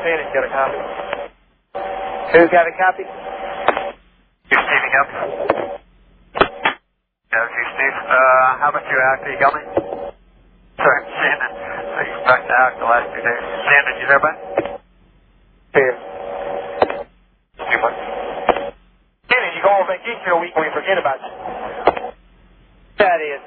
Sandy's got a copy. Who's got a copy? You're Stevie up. Yeah, okay, Steve. How about you, Act? You got me? Sorry, Shannon. You've back to Act the last 2 days. Shannon, you there, bud? Here. Steve, what? Shannon, you go on vacation a week when we forget about you. That is.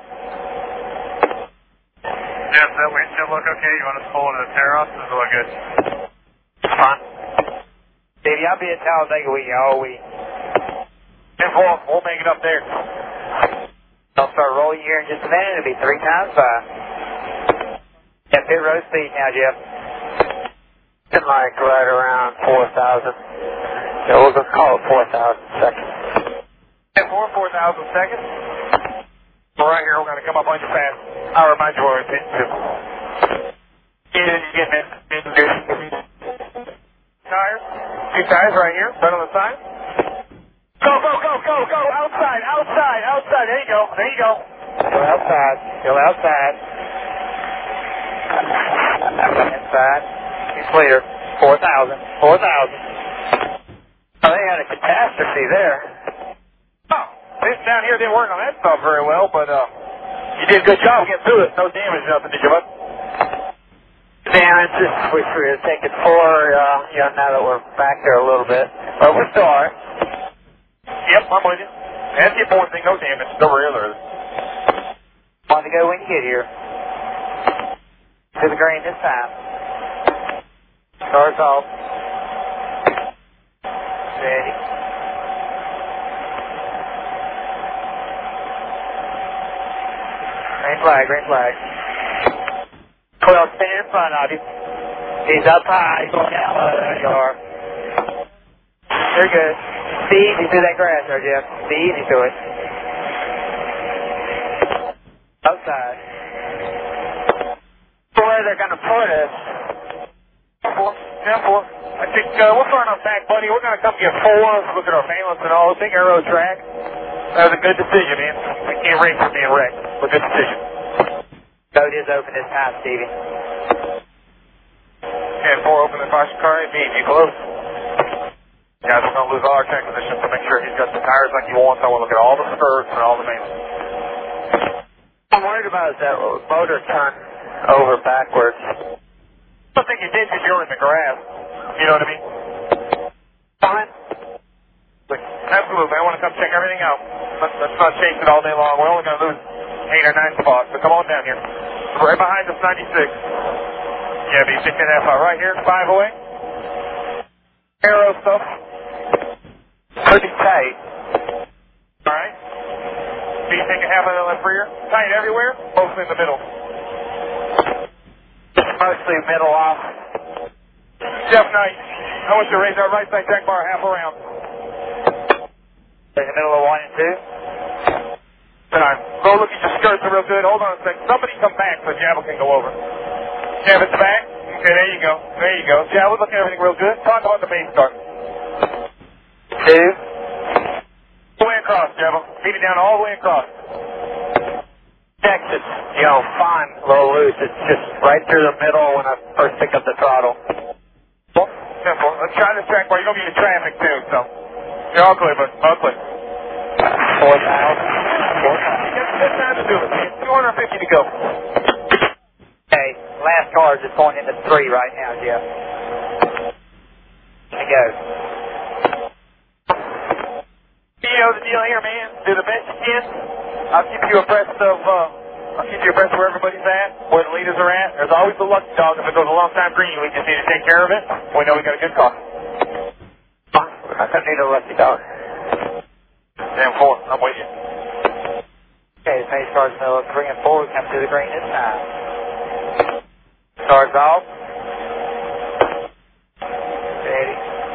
Jeff, that windshield look okay? You want us to pull into the terrace? Does it look good? Fine. Stevie, I'll be at Talladega with you all week. And we'll make it up there. I'll start rolling here in just a minute. It'll be 3 times 5. Yeah, pit road speed now, Jeff. It's like right around 4,000. So we'll just call it 4,000 seconds. And 4,000 seconds. Right here, we're going to come up on you fast. I'll remind you where we're pitching to. You get it. Tires. 2 tires right here. Right on the side. Go, go, go, go, go. Outside, outside, outside. There you go. There you go. Go outside. Go outside. Inside. Be clear. 4,000. 4,000. Oh, they had a catastrophe there. Oh, this down here didn't work on that stuff very well, but you did a good job getting through it. No damage, nothing, did you, bud? Damage. Wish we were taking 4, now that we're back there a little bit. But we're still alright. Yep, I'm with you. That's the important thing, no damage. No real or Want to go when you get here. To the green this time. Cars off. Ready. Green flag, green flag. 12 stay in front of you. He's up high, he's going down low, there you are. You're good. Be easy through that grass there, Jeff. Be easy through it. Outside. Where they're going to put us. 10-4. I think we're starting on back, buddy. We're going to come get 4. Look at our valence and all. Big arrow track. That was a good decision, man. We can't race for being wrecked. But good decision. Boat is open this time, Stevie. 10-4, open the caution car. Be easy, close. Guys, we're going to lose all our track positions to make sure he's got the tires like he wants. I want to look at all the skirts and all the main. I'm worried about is that motor turn over backwards. I think you did because you're in the grass. You know what I mean? Fine. Absolutely. I want to come check everything out. Let's not chase it all day long. We're only going to lose 8 or 9 spots. So come on down here. Right behind us, 96. Yeah, be 6.5 out. Right here, 5 away. Arrow stuff. Pretty tight. Alright. Be take a half of the left rear. Tight everywhere. Mostly in the middle. Mostly middle off. Jeff Knight, I want you to raise our right side jack bar half around. In the middle of 1 and 2. Alright. Go look at your skirts real good. Hold on a second. Somebody come back so Jabba can go over. Jab at the back. Okay, there you go. There you go. Jabba, look at everything real good. Talk about the main start. 2. All the way across, Jabba. Beat it down all the way across. Texas, fine, a little loose. It's just right through the middle when I first pick up the throttle. Simple. Let's try this track bar. You're going to be in traffic too, so. You're all clear, bud. All clear. 4,000. You got good time to do it, man. 250 to go. Okay, last car is just going into 3 right now, Jeff. There you go. You know the deal here, man. Do the best you can. I'll keep you abreast of where everybody's at, where the leaders are at. There's always the lucky dog. If it goes a long time green, we just need to take care of it. We know we got a good car. I don't need a lucky dog. 10-4. I'm with you. Okay, the pace car's middle of 3 and 4. We come to the green this time. Car's off. Steady.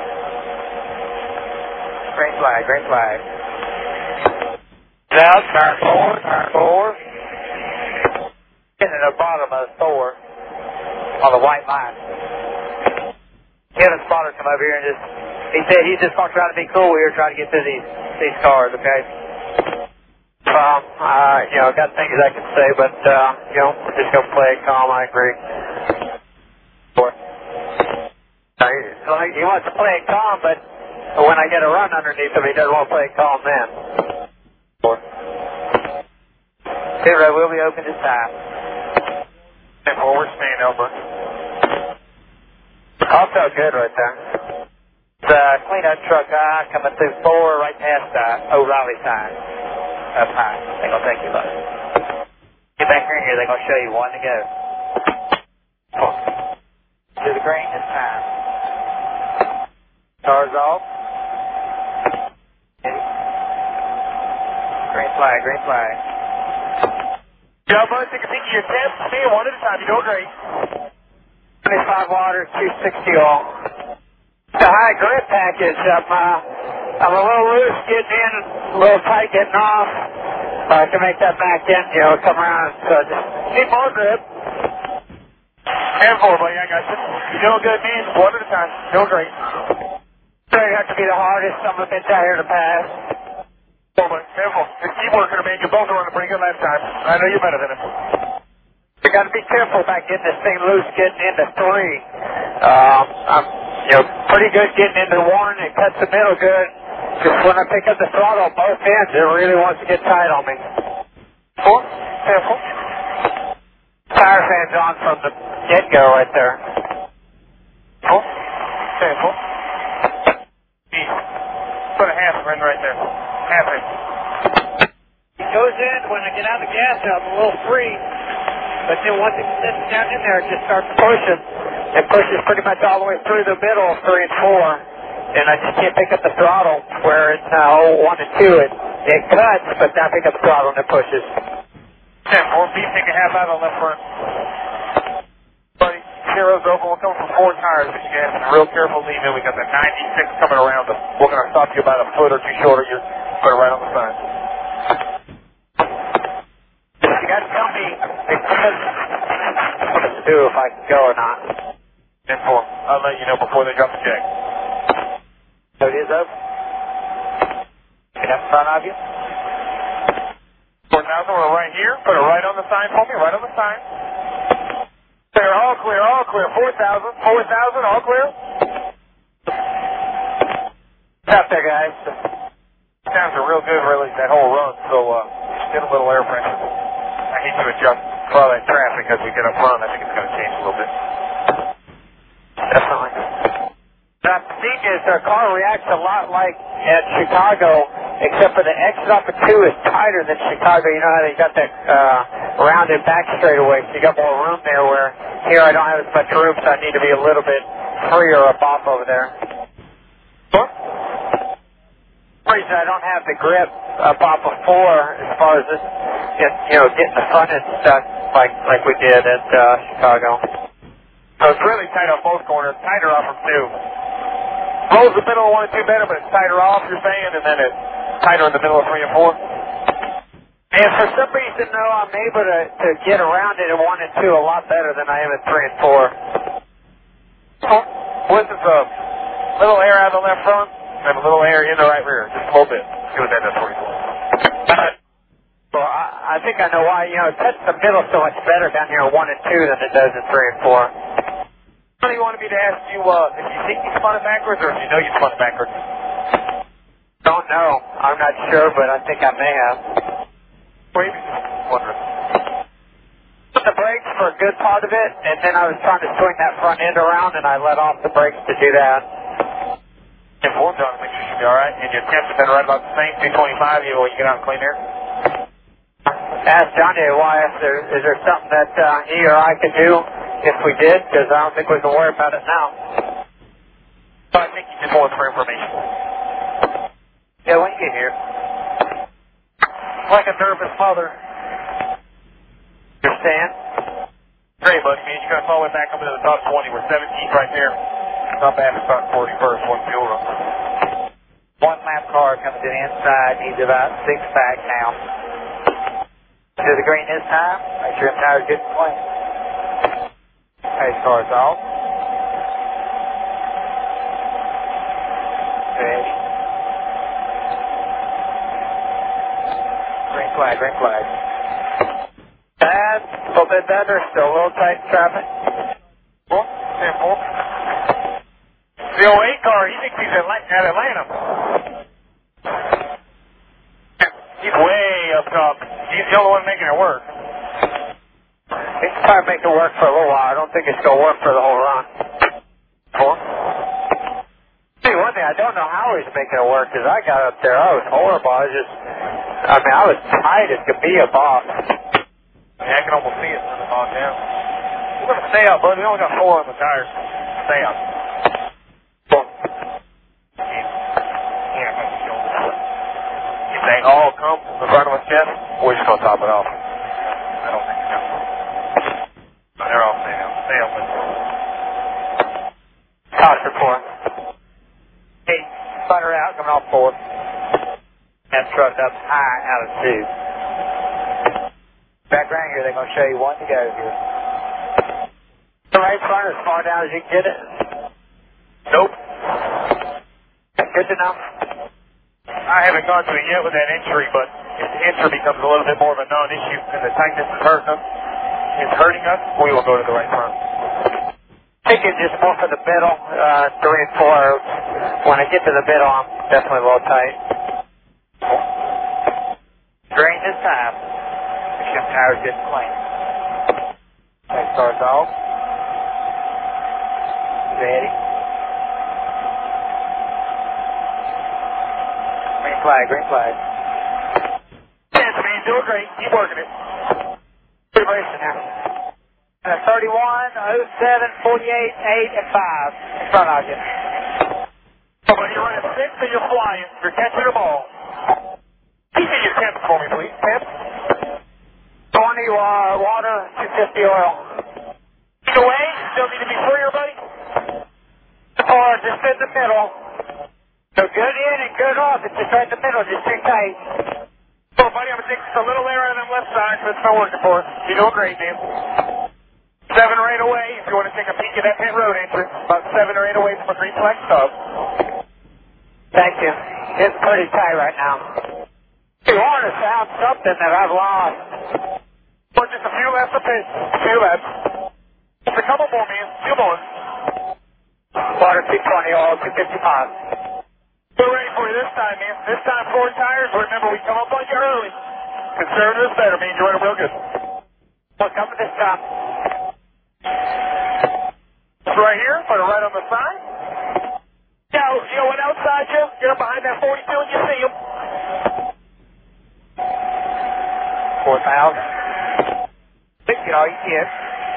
Green flag, green flag. Out, turn 4, turn 4. Getting to the bottom of the store on the white line. Kevin Spotter come over here and he said he's just going to try to be cool here, trying to get through these cars, okay? Got things I can say, but, we're just going to play it calm, I agree. 4. He wants to play it calm, but when I get a run underneath him, he doesn't want to play it calm then. 0, we'll be open this time. 10-4, we're staying over. All felt good right there. The cleanup truck coming through 4 right past O'Reilly sign. Up high. They're going to take you up. Get back here, they're going to show you 1 to go. To the green this time. Cars off. Green flag, green flag. Yeah, bud, take a peek at your temps. See you 1 at a time. You're doing great. 25 water, 260 oil. The high grip package. I'm a little loose getting in, a little tight getting off. I can make that back end, come around. So just need more grip. 10-4, buddy, I got you. You're doing good, man. 1 at a time. Doing great. So you have to be the hardest some of the bits out here to pass. 4, buddy. 10-4. Just keep working, man. You both are running pretty good last time. I know you're better than him. You got to be careful about getting this thing loose, getting into 3. I'm, pretty good getting into 1. It cuts the middle good. Just when I pick up the throttle on both ends, it really wants to get tight on me. 4, 10-4. Tire fans on from the get-go right there. 4, 10-4. Put a half in right there. Half in. It goes in when I get out of the gas, I'm a little free. But then once it sits down in there, it just starts pushing. It pushes pretty much all the way through the middle of 3 and 4. And I just can't pick up the throttle where it's 1 and 2. It cuts, but now I pick up the throttle and it pushes. 10-4. Beef, take a half out on the left front. Buddy, Zero's open. We're coming from 4 tires, but you guys have to be real careful leaving. We got the 96 coming around us. We're going to stop you about a foot or 2 short of you. Put it right on the sign. You got to tell me what to do if I can go or not. 10-4. I'll let you know before they drop the jack. So it is open. Get up in front of you. 4,000, we're right here. Put it right on the sign for me, right on the sign. Clear, all clear, all clear. 4,000, 4,000, all clear. Stop there, guys. Sounds are real good, really, that whole run, so get a little air pressure. I need to adjust for all that traffic as we get up front. I think it's going to change a little bit. Definitely. What I've seen is their car reacts a lot like at Chicago, except for the exit off of 2 is tighter than Chicago. You know how they got that rounded back straightaway, so you got more room there, where here I don't have as much room, so I need to be a little bit freer up off over there. What? For some reason I don't have the grip up off of 4 as far as this, getting the front end stuck like we did at Chicago. So it's really tight on both corners, tighter off from 2. Rolls the middle of 1 and 2 better, but it's tighter off, you're saying, and then it's tighter in the middle of 3 and 4? And for some reason, though, I'm able to get around it in 1 and 2 a lot better than I am at 3 and 4. What's this, little air out of the left front, and a little air in the right rear, just a little bit. See what that does for you. Well, I think I know why. It cuts the middle so much better down here in 1 and 2 than it does in 3 and 4. What do you want me to ask you, if you think you spun it backwards, or if you know you spun it backwards? Don't know. I'm not sure, but I think I may have. Maybe. Wondering. Put the brakes for a good part of it, and then I was trying to swing that front end around, and I let off the brakes to do that. And 4 John, I think you should be alright. And your temps have been right about the same, 225, when you get out and clean air? Ask Johnny why, is there something that he or I could do if we did, because I don't think we can worry about it now. So I think you did more for information. Yeah, when you get here. Like a nervous mother. Understand? Great, buddy, man. You're going to follow it back up into the top 20. We're 17th right there. Not bad to start 41st, 1 fuel run. 1 lap car coming to the inside, needs about 6 back now. To the green this time. Make sure the tire's good and clean. Pace car's off. Ready. Green flag, green flag. That's a little bit better, still a little tight in traffic. 4, 10-4. car. He thinks he's at Atlanta. He's way up top. He's the only one making it work. He's trying to make it work for a little while. I don't think it's going to work for the whole run. Four. See, one thing, I don't know how he's making it work, because I got up there, I was horrible. I was tight as could be a boss. Yeah, I can almost see it from the bog down. We're going to stay out, bud. We only got 4 on the tires. Stay out. If they all come from the front of us, Jeff, we're just going to top it off. I don't think so. They're all staying out. Stay out with them. Toss report. Hey, sputter out, coming off 4. That truck up high out of 2. Back around here, they're going to show you 1 to go here. The right front as far down as you can get it. Nope. Good to know. I haven't gone to it yet with that entry, but if the entry becomes a little bit more of a non-issue and the tightness is hurting us, we will go to the right front. I think it's just more for the middle, 3 and 4. When I get to the middle, I'm definitely a little tight. Green this time. The shim tower's getting clean. That starts off. Ready. Green flag, green flag. Yes, man, doing great. Keep working it. Good racing now. 31, 07, 48, 8, and 5 in front of you. Oh, but you're running 6 and you're flying. You're catching the ball. Can you get your temps for me, please? Temps? 20 water, 250 oil. Either way, still need to be freer, buddy? Or just in the middle. So good in and good off. It's just right in the middle, just too tight. Oh, buddy, I'm going to take just a little air on the left side, so it's not working for us. You're doing great, man. 7 or 8 away if you want to take a peek at that pit road entrance. About 7 or 8 away from a green flag stop. Thank you. It's pretty tight right now. You want to sound something that I've lost. Well, just a few laps of pit. A few laps. Just a couple more, man. 2 more. Water 220 oil, 255. We're ready for you this time, man. This time, 4 tires. Remember, we come up on you early. Conservative is better, man. You're doing it real good. What's coming this time? It's right here. Put it right on the side. You know what outside you? Get up behind that 42 and you see him. 4,000. You know, you see it.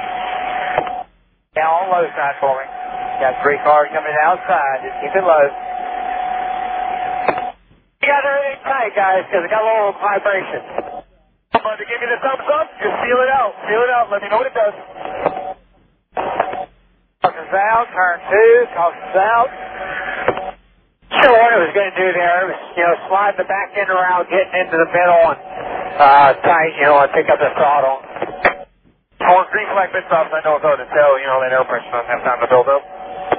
Down on low side for me. Got 3 cars coming outside. Just keep it low. You got everything tight, guys, because it got a little vibration. To give me the thumbs up, just feel it out. Feel it out. Let me know what it does. Cautions out, turn 2, cautions out. Sure what it was going to do there. It was, slide the back end around, getting into the middle and tight, and pick up the throttle. For green flag pit stops, I know it's hard to tell, that air pressure doesn't have time to build up.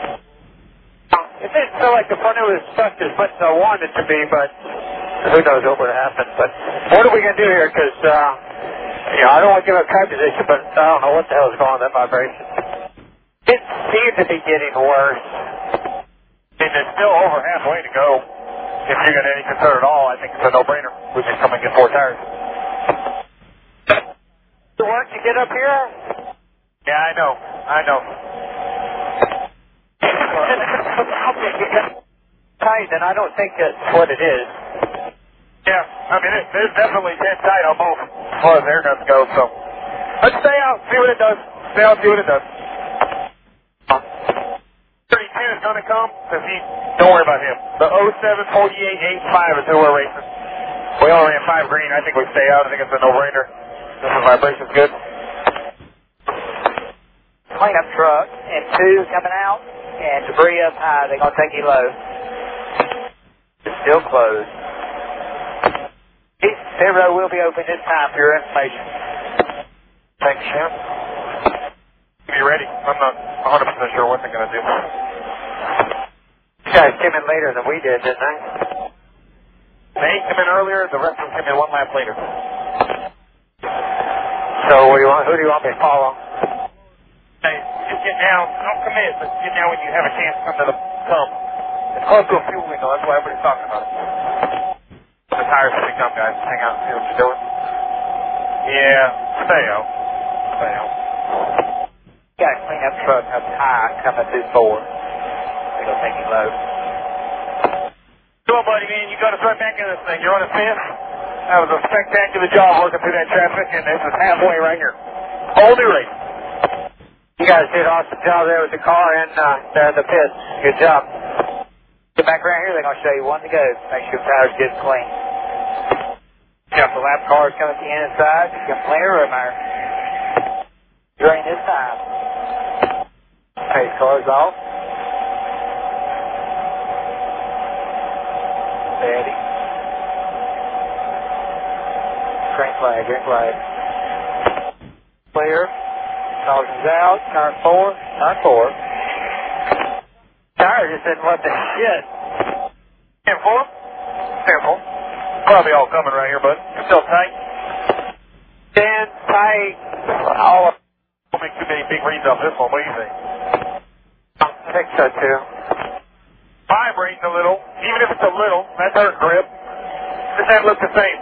It didn't feel like the front end was sucked as much as I wanted it to be, but who knows what would have happened. But what are we going to do here? Because, I don't want to give up kite position, but I don't know what the hell is going on with that vibration. It seemed to be getting worse. And there's still over halfway to go. If you're got any concern at all, I think it's a no-brainer. We just come and get 4 tires. So once you get up here? Yeah, I know. Tight, and I don't think that's what it is. Yeah, it's definitely dead tight on both as far as air guns go, so let's stay out, see what it does. Stay out, see what it does. 3010 is going to come, because don't worry about him. The 074885 is who we're racing. We only ran 5 green, I think we stay out, I think it's a no-brainer. This vibration's good. Cleanup truck, and 2 coming out, and debris up high, they're going to take you low. It's still closed. Pit road will be open this time for your information. Thanks, Jim. Be ready. I'm not 100% sure what they're going to do. You guys came in later than we did, didn't they? They came in earlier, the rest of them came in 1 lap later. So who do you want me to follow? Hey, just get down. Don't commit, but get down when you have a chance to come to the pump. It's close to a fuel window, that's why everybody's talking about it. The tires are picked up, guys. Hang out and see what you're doing. Yeah, stay out. Stay out. Got a clean up truck up high coming through 4. They're going to take you low. Come on, buddy, man. You got us right back in this thing. You're on a 5th. That was a spectacular job working through that traffic, and this is halfway right here. Whole new race. You guys did an awesome job there with the car and the pits. Good job. Get back around here, they're going to show you one to go. Make sure the tires get clean. Got the lap cars coming to the inside. You got plenty of room there. Drain this time. Pace cars off. Steady. Green flag, green flag. Clear. Caution's out. Turn 4. Turn 4. Tire just didn't let the shit. Careful. Careful. Probably all coming right here, bud. You're still tight. Stand tight. Don't make too many big reads off this one. What do you think? I think so too. Vibrating a little. Even if it's a little, that's her grip. Does that look the same?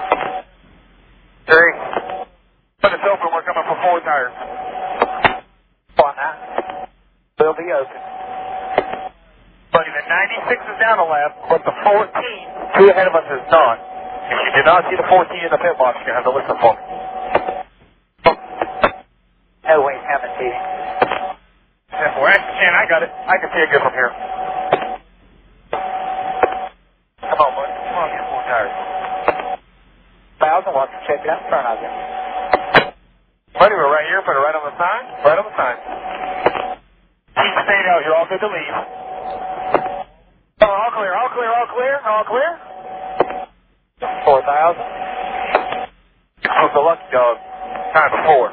3. But it's open. We're coming for 4 tires. On that. Will be open. Buddy, the 96 is down a lap, but the 14, 2 ahead of us is not. If you did not see the 14 in the pit box, you're going to have to listen for me. No way coming to you. We're actually, Shan, I got it. I can see it good from here. Come on, buddy. Come on, get 4 tires. 1,000 watts to check it out in front of you. Buddy, we're right here. Put it right on the sign. Right on the sign. Keep staying out. You're all good to leave. Oh, all clear, all clear, all clear, all clear. 4,000. How's the lucky dog? Time before.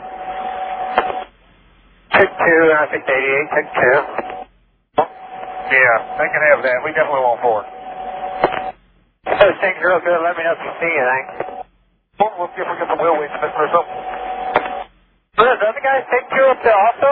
Took 2, and I think 88 took 2. Yeah, they can have that. We definitely want 4. Those things are real good. Let me know if you see anything. We'll see if we get some wheel weights missing or something. So those other guys take 2 up there also?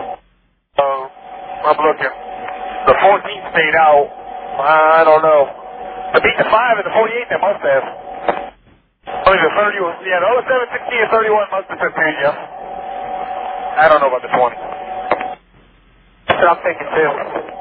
I'm looking. The 14 stayed out. I don't know. To beat the 5 and the 48, they must have. Only the 30 was, yeah, the 07, 16, and 31 must have took 2, yeah. I don't know about the 20. That's what I'm thinking too.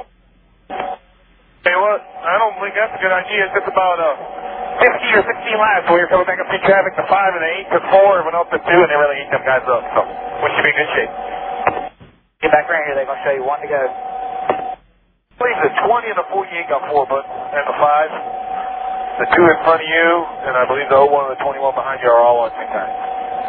Hey, what? I don't think that's a good idea. It's just about 15 or 16 laps where you're coming back up through traffic. The 5 and the 8 took 4 and went up to 2, and they really ate them guys up. So, we should be in good shape. Get back around here. They're going to show you one to go. I believe the 20 and the 48 got 4, but and the 5. The 2 in front of you, and I believe the 01 and the 21 behind you are all on 2 times.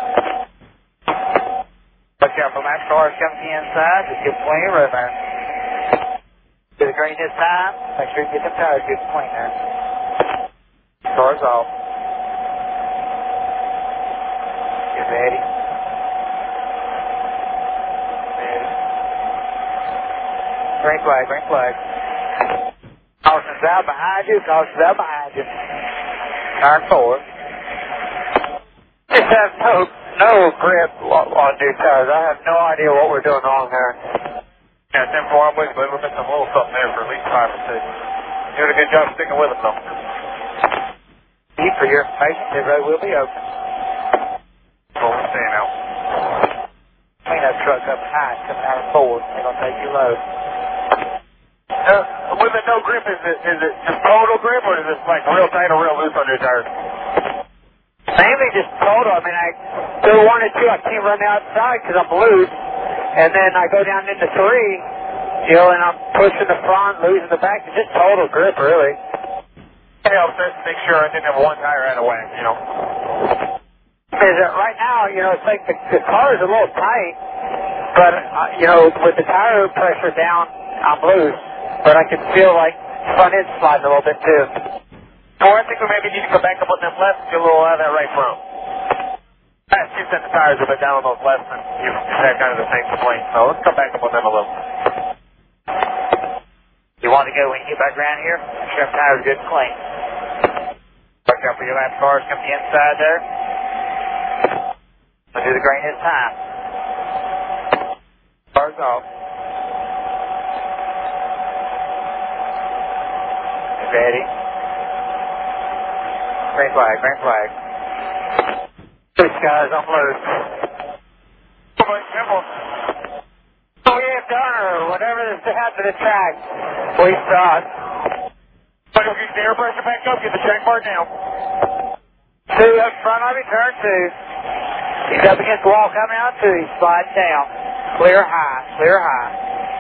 Watch out for lap cars coming to the inside. Just get plenty of room there. Do the green this time. Make sure you get the tires good and clean there. Cars off. Get ready. Ready. Green flag, green flag. Caution's out behind you, caution's out behind you. Turn 4. Just have no grip on new tires. I have no idea what we're doing wrong there. Yeah, 10-4, I'm with you, but we're missing a little something there for at least 5 or 6. Doing a good job sticking with them, though. For your information, the road will be open. Well, we're staying out. Clean that truck up high, coming out of 4. They're going to take you low. With the no grip, is it just total grip, or is it like real tight or real loose on your tires? Mainly just total. I mean, I do 1 and 2, I can't run outside because I'm loose. And then I go down into 3, and I'm pushing the front, losing the back. It's just total grip, really. It helps us make sure I didn't have 1 tire out of whack, you know. Because right now, it's like the car is a little tight, but, with the tire pressure down, I'm loose. But I can feel like front end sliding a little bit too. Well, I think we maybe need to come back up on them left and get a little out of that right front. Last 2 sets of tires have been down on those lefts, and you've had kind of the same complaint. So let's come back up on them a little. You want to go when you get back around here? Make sure the tires good and clean. Watch out for your lap cars coming the inside there. We'll do the green this time. Cars off. Ready. Green flag, green flag. Two skies on loose. Oh, we have done or whatever is happened to the track. We saw it. But we'll get the air pressure back up, get the track bar down. Two up front of me, turn two. He's up against the wall coming out two. He's sliding down. Clear high, clear high.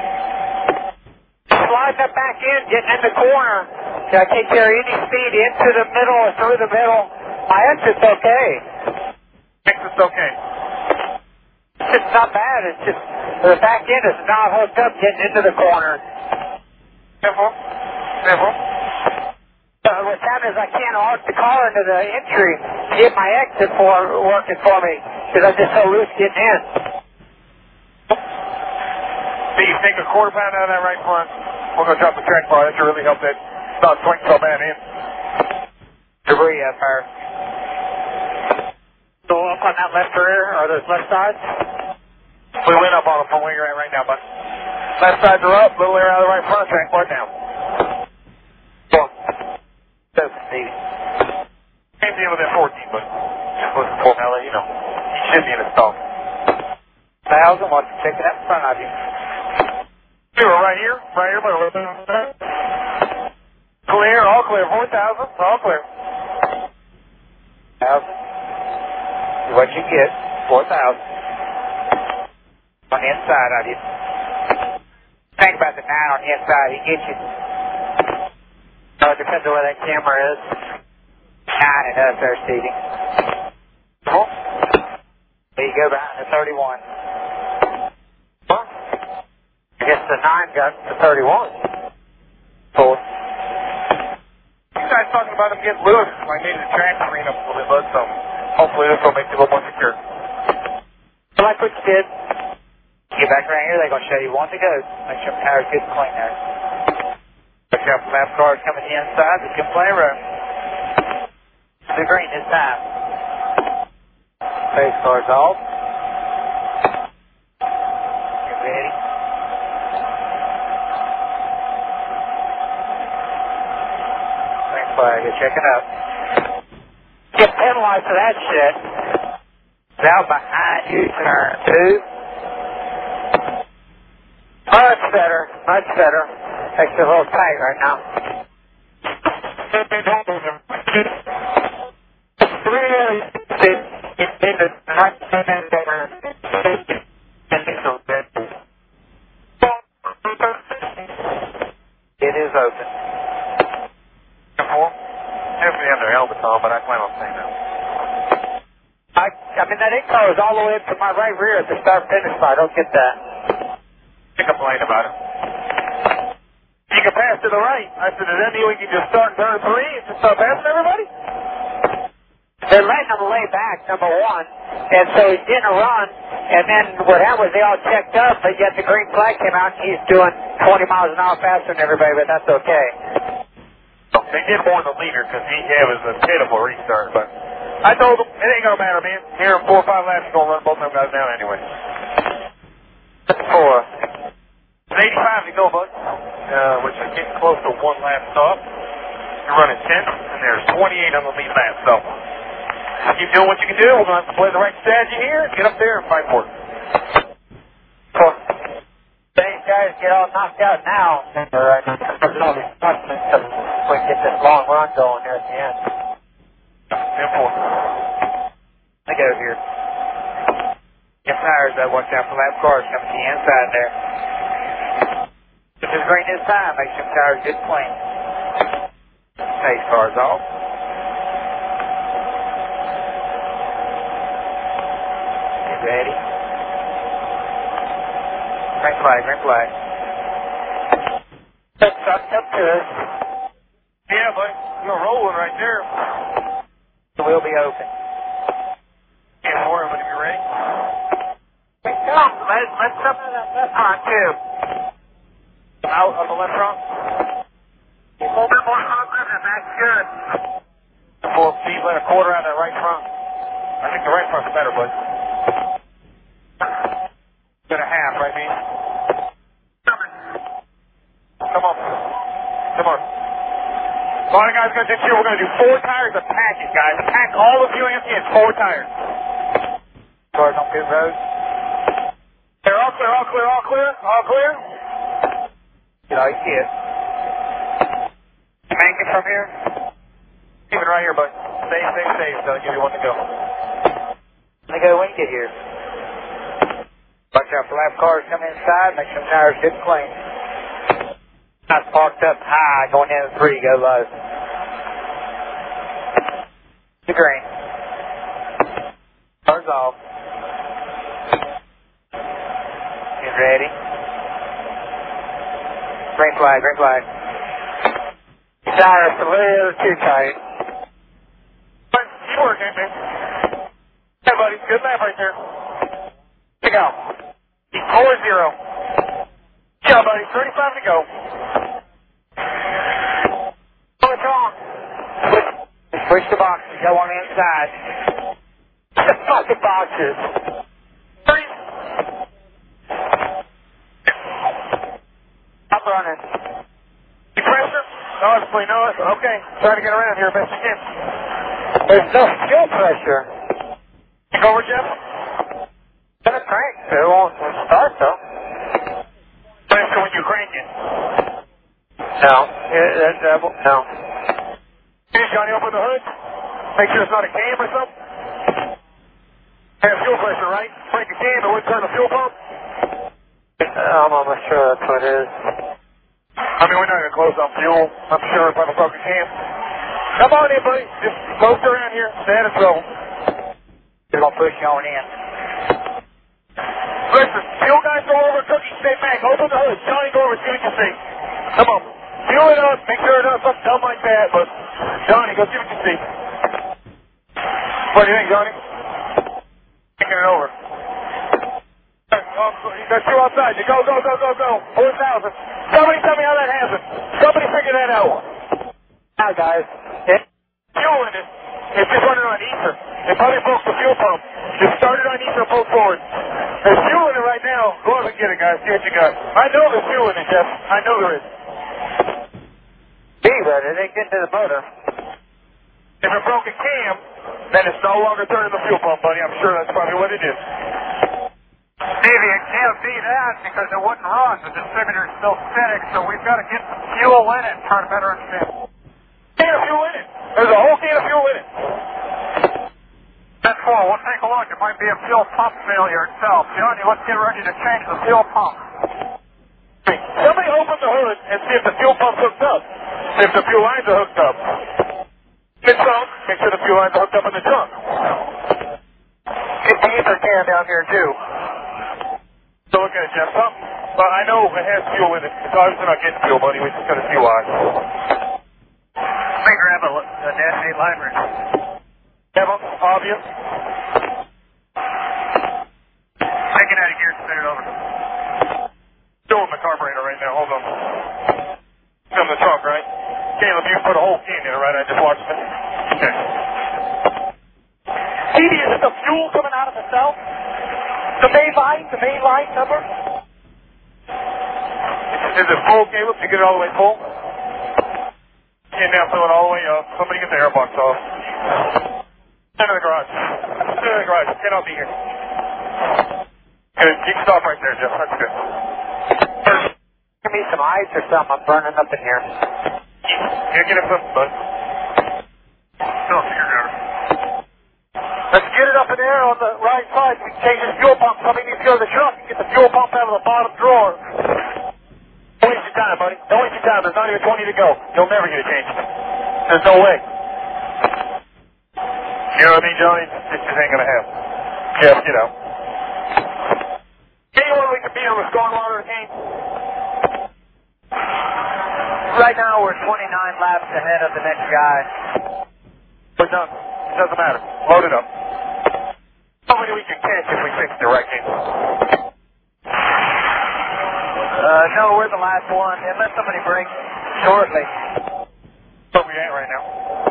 Sliding up back in, getting in the corner. I can't carry any speed into the middle or through the middle. My exit's okay. Exit's okay. It's not bad. It's just the back end is not hooked up getting into the corner. Careful. Careful. What's happening is I can't arc the car into the entry to get my exit working for me because I'm just so loose getting in. See, you take a quarter pound out of that right front. We're going to drop the track bar. That should really help that not swing so bad in. Debris up there. So up on that left rear, or those left sides? We went up on them from where you're at right now, bud. Left sides are up, little air out of the right front, track bar down. Stevie. Same deal with that 14, but just listen for him, I'll let you know. He should be in his stall. 1,000, what's checking up in front of you? We were right here, but a little bit. Clear, all clear, 4,000, all clear. 1,000. What you get, 4,000. On the inside of you. Think about the 9 on the inside, he gets you. Oh, it depends on where that camera is. 9 and us there, Stevie. Cool. There you go behind the 31. Huh? I guess the 9 got the 31. 4. You guys talking about him getting loose. I needed the track clean up a little bit, bud, so hopefully this will make it a little more secure. I like what you did. Get back around here, they're going to show you one to go. Make sure the power's good and clean there. Watch out for lap cars coming to the inside. There's good play room. The green this time. Face cars off. Get ready. Green flag, you're checking up. Get penalized for that shit. Out behind you, turn two. Much better, much better. Makes it a little tight right now. It is open. Definitely have their helmets on, but I plan on saying that. I mean, that in-car is all the way up to my right rear at the start-finish spot. I don't get that. I complain about it. You can pass to the right. I said, does that mean we can just start turn 3 and just start passing everybody? They're letting him lay back, number one. And so he's getting a run. And then what happened was they all checked up, but yet the green flag came out and he's doing 20 miles an hour faster than everybody, but that's okay. They did more than the leader because he was a pitiful restart, but I told him, it ain't going to matter, man. Here in 4 or 5 laps, you're going to run both of them guys down anyway. 4. It's 85 to go, bud. Which is getting close to 1 lap stop. You're running 10, and there's 28 on the lead lap, so keep doing what you can do. We're going to have to play the right strategy here. Get up there and fight for it. 4. These guys get all knocked out now. Alright. We get this long run going here at the end. 10-4. I go here. Get tires though, watch out for lap cars coming to the inside there. If it's green this time, make sure the tires good clean. Face cars off. Get ready. Green flag, green flag. That's up to us. Yeah, but you're rolling right there. We'll be open. Can't worry, but if you're ready. Come, let's up to that left front too. Out on the left front. A little bit more confident and that's good. 4 feet, let a quarter out of that right front. I think the right front's better, bud. Got a half, right, man? Come on. Come on. All the guys are going to do two. We're going to do 4 tires of packing, guys. Pack all the fuel empty in 4 tires. Cars on pit road. They're all clear, all clear, all clear, all clear. Did I see it? Make it from here. Keep it right here, bud. Stay, so I'll give you one to go. Let me go when you get here. Watch out for lap cars coming inside. Make sure the tires get clean. Not parked up high, going in at 3, go low. The green. Cars off. Get ready. Green flag, green flag. Tires a little too tight. You working, man. Hey, buddy. Good lap right there. Here you go. 4-0. Good job, buddy. 35 to go. What's wrong? Switch the boxes. Go on the inside. The fucking boxes. 30. Stop running. You pressure? Obviously not. Okay. Trying to get around here best you can. There's no fuel pressure. Take over, Jeff. Gonna crank. It won't start though. Pressure when you crank it. No. That's double. No. Hey, Johnny, open the hood. Make sure it's not a cam or something. Have fuel pressure, right? Break a cam, it wouldn't turn the fuel pump. I'm almost sure that's what it is. I mean, we're not going to close on fuel. I'm sure if I'm a broken cam. Come on in, buddy. Just post around here. Stay out of trouble. They're going to push you on in. Listen, fuel guys go over, Cookie, stay back. Open the hood. Johnny, go over, see what you see. Come on. Fuel it up. Make sure it's not something dumb like that, but Johnny, go see what you see. What do you think, Johnny? Taking it over. There's two outside. You go, go, go, go, go. 4,000. Somebody tell me how that happened. Somebody figure that out. Now, guys. Fuel in it. It's just running on ether. It probably broke the fuel pump. Just started on ether and pulled forward. There's fuel in it right now. Go up and get it, guys. See what you got. I know there's fuel in it, Jeff. I know there is. Be ready. They get to the motor. If it broke a cam, then it's no longer turning the fuel pump, buddy. I'm sure that's probably what it is. Stevie, it can't be that because it wouldn't run. The distributor's still static, so we've got to get some fuel in it and try to better understand. Can of fuel in it. There's a whole can of fuel in it. That's cool. We'll take a look. It might be a fuel pump failure itself. Johnny, let's get ready to change the fuel pump. Somebody open the hood and see if the fuel pump's hooked up. See if the fuel lines are hooked up. If so, make sure the fuel lines are hooked up in the trunk. Get the ether can down here, too. So look at it, Jeff. Well, I know it has fuel in it. It's obviously not getting fuel, buddy. We just got to see why. Let me grab a dash 8 line wrench. Have them? Obvious? Take it out of gear, spin it over. Doing the carburetor right now. Hold on. It's in the trunk, right? Caleb, you put a whole can in it, right? I just watched it. Okay. Stevie, is it the fuel coming out of the cell? The main line number? Is it full, Caleb? Did you get it all the way full? And now fill it all the way up. Somebody get the air box off. Into the garage. Into the garage. Cannot be here. Good. You can stop right there, Jeff. That's good. Give me some ice or something. I'm burning up in here. Yeah, get us something, bud. Still screwdriver. Let's get it up in there on the right side. We can change the fuel pump. Somebody needs to go to the truck and get the fuel pump out of the bottom drawer. Don't waste your time, buddy. Don't waste your time. There's not even 20 to go. You'll never get it changed. There's no way. You know what I mean, Johnny? This just ain't gonna happen. Jeff, you know. Anyone we can beat on the stormwater game? Right now, we're 29 laps ahead of the next guy. We're done. It doesn't matter. Load it up. How many we can catch if we fix the wrecking? No, we're the last one, unless somebody breaks shortly. Where we at right now?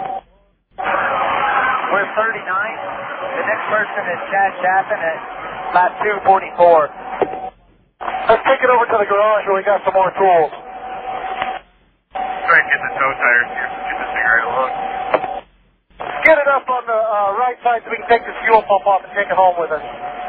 We're 39. The next person is Chad Chaffin at lap 244. Let's take it over to the garage where we got some more tools. try and get the toe tires here. Get this thing right along. Get it up on the right side so we can take this fuel pump off and take it home with us.